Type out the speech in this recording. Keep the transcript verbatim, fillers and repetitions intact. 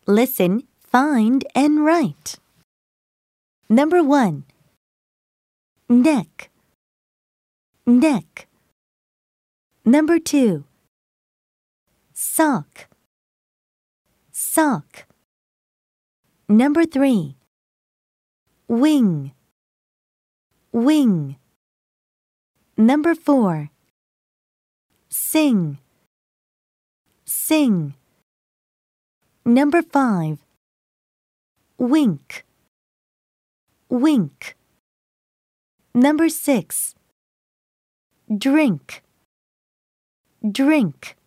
Listen, find, and write. Number one. Neck, neck. Number two. Sock, sock. Number three. Wing, wing. Number four. Sing, sing. Number five. Wink, wink. Number six. Drink, drink.